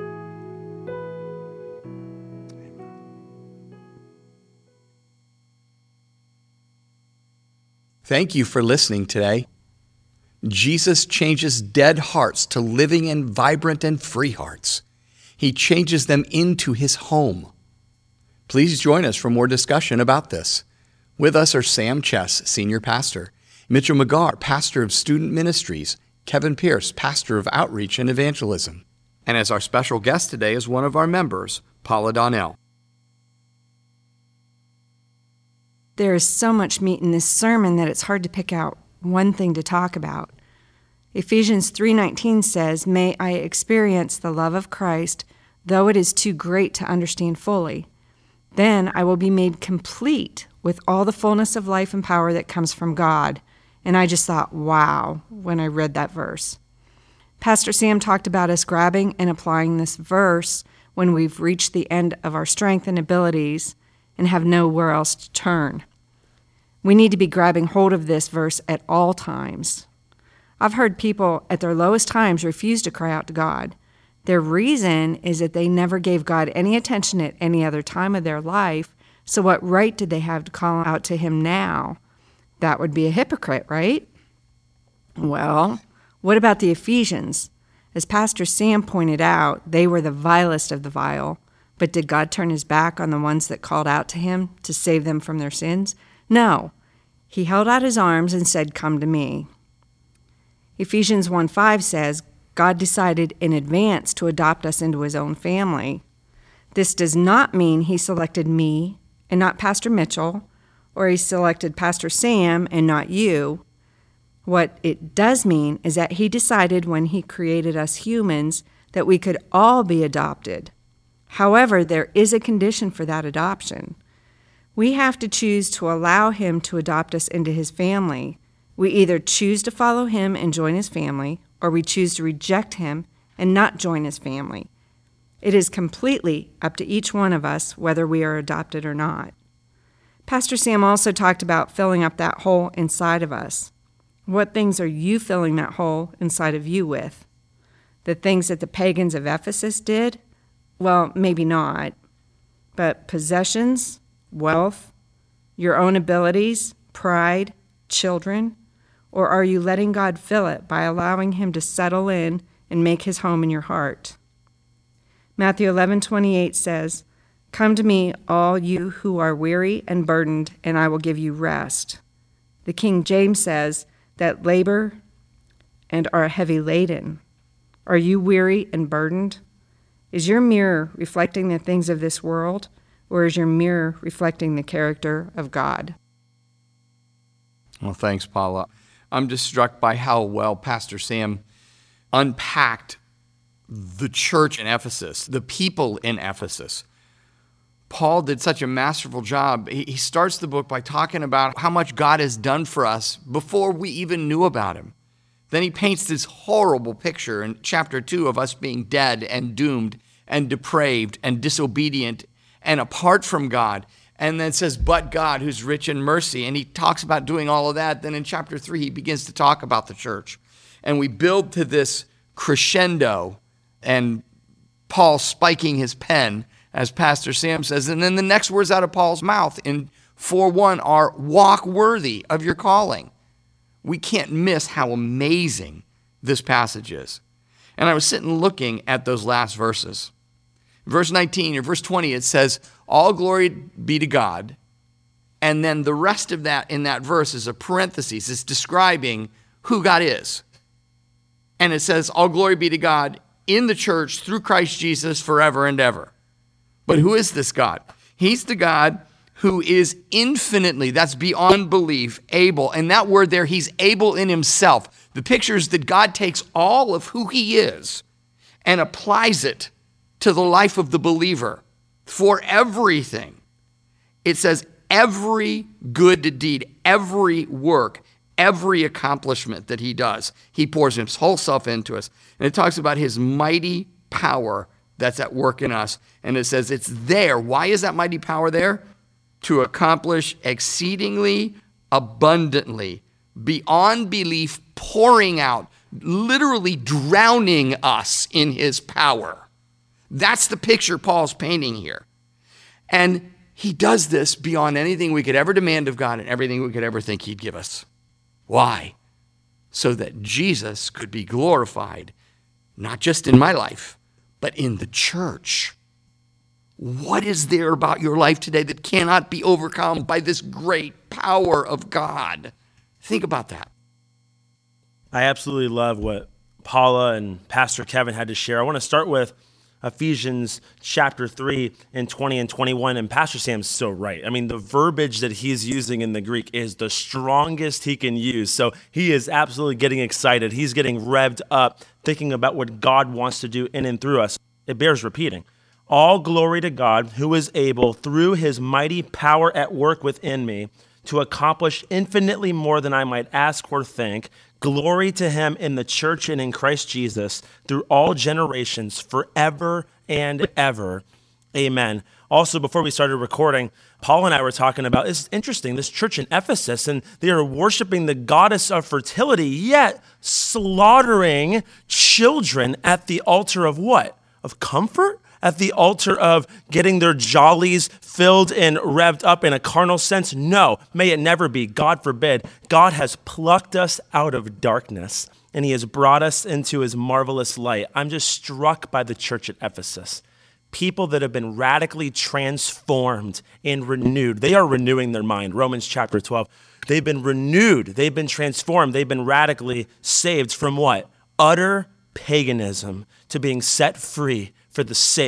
Thank you for listening today. Jesus changes dead hearts to living and vibrant and free hearts. He changes them into his home. Please join us for more discussion about this. With us are Sam Chess, Senior Pastor, Mitchell McGarr, Pastor of Student Ministries, Kevin Pierce, Pastor of Outreach and Evangelism. And as our special guest today is one of our members, Paula Donnell. There is so much meat in this sermon that it's hard to pick out one thing to talk about. Ephesians 3:19 says, "May I experience the love of Christ, though it is too great to understand fully. Then I will be made complete with all the fullness of life and power that comes from God." And I just thought, wow, when I read that verse. Pastor Sam talked about us grabbing and applying this verse when we've reached the end of our strength and abilities and have nowhere else to turn. We need to be grabbing hold of this verse at all times. I've heard people at their lowest times refuse to cry out to God. Their reason is that they never gave God any attention at any other time of their life, so what right did they have to call out to him now? That would be a hypocrite, right? Well, what about the Ephesians? As Pastor Sam pointed out, they were the vilest of the vile. But did God turn his back on the ones that called out to him to save them from their sins? No. He held out his arms and said, "Come to me." Ephesians 1:5 says, God decided in advance to adopt us into his own family. This does not mean he selected me and not Pastor Mitchell, or he selected Pastor Sam and not you. What it does mean is that he decided when he created us humans that we could all be adopted. However, there is a condition for that adoption. We have to choose to allow him to adopt us into his family. We either choose to follow him and join his family, or we choose to reject him and not join his family. It is completely up to each one of us whether we are adopted or not. Pastor Sam also talked about filling up that hole inside of us. What things are you filling that hole inside of you with? The things that the pagans of Ephesus did? Well, maybe not. But possessions, wealth, your own abilities, pride, children? Or are you letting God fill it by allowing him to settle in and make his home in your heart? Matthew 11:28 says, "Come to me, all you who are weary and burdened, and I will give you rest." The King James says that labor and are heavy laden. Are you weary and burdened? Is your mirror reflecting the things of this world, or is your mirror reflecting the character of God? Well, thanks, Paula. I'm just struck by how well Pastor Sam unpacked the church in Ephesus, the people in Ephesus. Paul did such a masterful job. He starts the book by talking about how much God has done for us before we even knew about him. Then he paints this horrible picture in chapter 2 of us being dead and doomed and depraved and disobedient and apart from God. And then says, but God, who's rich in mercy. And he talks about doing all of that. Then in chapter 3, he begins to talk about the church. And we build to this crescendo, and Paul spiking his pen, as Pastor Sam says. And then the next words out of Paul's mouth in 4:1 are, walk worthy of your calling. We can't miss how amazing this passage is. And I was sitting looking at those last verses. Verse 19 or verse 20, it says, all glory be to God. And then the rest of that in that verse is a parenthesis. It's describing who God is. And it says, all glory be to God in the church through Christ Jesus forever and ever. But who is this God? He's the God who is infinitely, that's beyond belief, able. And that word there, he's able in himself. The picture is that God takes all of who he is and applies it to the life of the believer for everything. It says every good deed, every work, every accomplishment that he does, he pours his whole self into us. And it talks about his mighty power that's at work in us. And it says it's there. Why is that mighty power there? To accomplish exceedingly abundantly, beyond belief, pouring out, literally drowning us in his power. That's the picture Paul's painting here. And he does this beyond anything we could ever demand of God and everything we could ever think he'd give us. Why? So that Jesus could be glorified, not just in my life, but in the church. What is there about your life today that cannot be overcome by this great power of God? Think about that. I absolutely love what Paula and Pastor Kevin had to share. I want to start with Ephesians chapter 3 and 20 and 21. And Pastor Sam's so right. I mean, the verbiage that he's using in the Greek is the strongest he can use. So he is absolutely getting excited. He's getting revved up, thinking about what God wants to do in and through us. It bears repeating. All glory to God, who is able, through his mighty power at work within me, to accomplish infinitely more than I might ask or think. Glory to him in the church and in Christ Jesus through all generations, forever and ever. Amen. Also, before we started recording, Paul and I were talking about, it's interesting, this church in Ephesus, and they are worshiping the goddess of fertility, yet slaughtering children at the altar of what? Of comfort? At the altar of getting their jollies filled and revved up in a carnal sense? No, may it never be. God forbid. God has plucked us out of darkness and he has brought us into his marvelous light. I'm just struck by the church at Ephesus. People that have been radically transformed and renewed. They are renewing their mind. Romans chapter 12. They've been renewed. They've been transformed. They've been radically saved from what? Utter paganism to being set free for the sake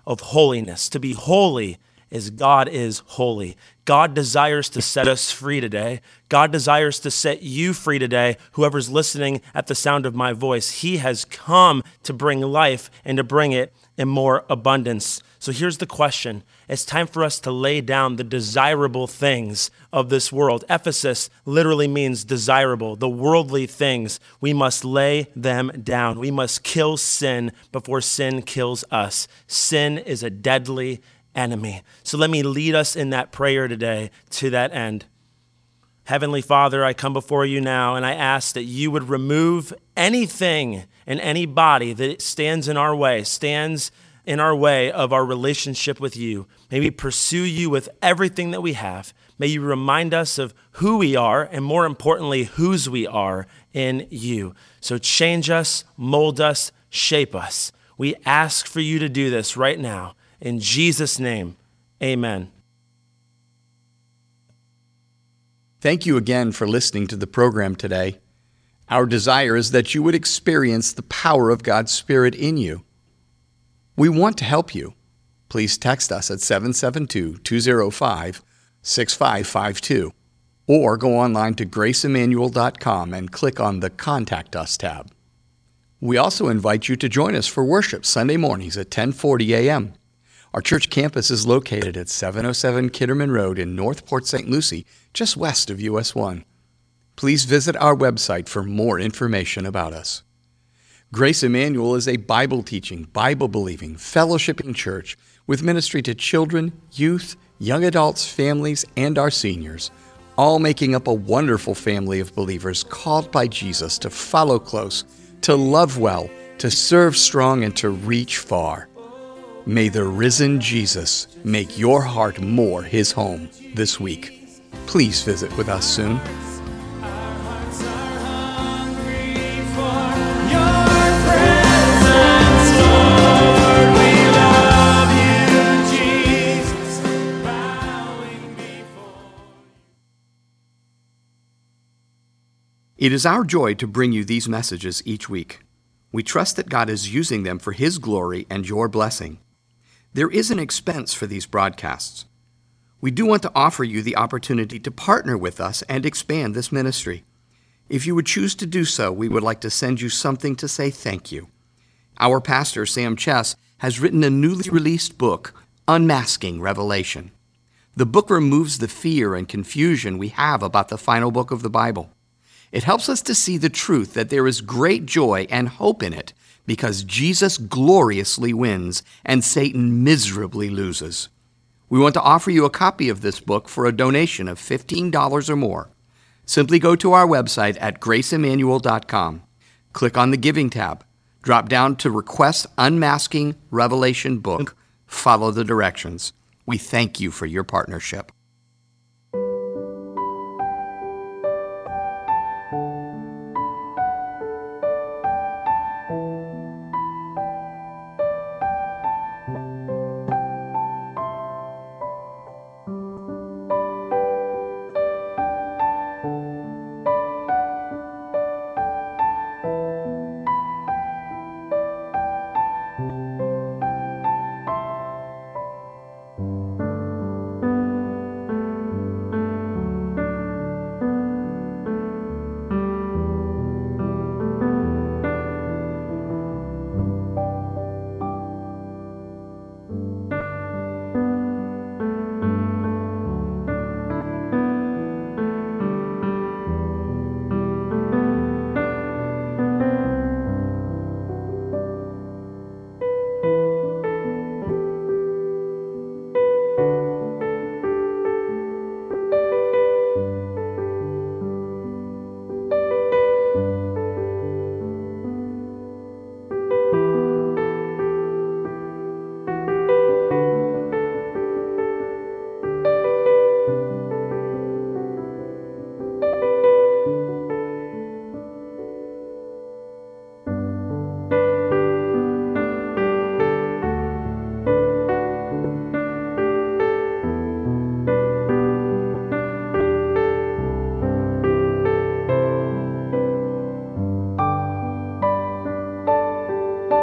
of holiness. To be holy as God is holy. God desires to set us free today. God desires to set you free today, whoever's listening at the sound of my voice. He has come to bring life and to bring it in more abundance. So here's the question. It's time for us to lay down the desirable things of this world. Ephesus literally means desirable. The worldly things, we must lay them down. We must kill sin before sin kills us. Sin is a deadly enemy. So let me lead us in that prayer today to that end. Heavenly Father, I come before you now and I ask that you would remove anything and anybody that stands in our way of our relationship with you. May we pursue you with everything that we have. May you remind us of who we are and, more importantly, whose we are in you. So change us, mold us, shape us. We ask for you to do this right now. In Jesus' name, amen. Thank you again for listening to the program today. Our desire is that you would experience the power of God's Spirit in you. We want to help you. Please text us at 772-205-6552 or go online to graceemmanuel.com and click on the Contact Us tab. We also invite you to join us for worship Sunday mornings at 10:40 a.m. Our church campus is located at 707 Kitterman Road in North Port St. Lucie, just west of US 1. Please visit our website for more information about us. Grace Emmanuel is a Bible-teaching, Bible-believing, fellowshipping church with ministry to children, youth, young adults, families, and our seniors, all making up a wonderful family of believers called by Jesus to follow close, to love well, to serve strong, and to reach far. May the risen Jesus make your heart more his home this week. Please visit with us soon. It is our joy to bring you these messages each week. We trust that God is using them for his glory and your blessing. There is an expense for these broadcasts. We do want to offer you the opportunity to partner with us and expand this ministry. If you would choose to do so, we would like to send you something to say thank you. Our pastor, Sam Chess, has written a newly released book, Unmasking Revelation. The book removes the fear and confusion we have about the final book of the Bible. It helps us to see the truth that there is great joy and hope in it because Jesus gloriously wins and Satan miserably loses. We want to offer you a copy of this book for a donation of $15 or more. Simply go to our website at graceemmanuel.com. Click on the Giving tab. Drop down to Request Unmasking Revelation Book. Follow the directions. We thank you for your partnership.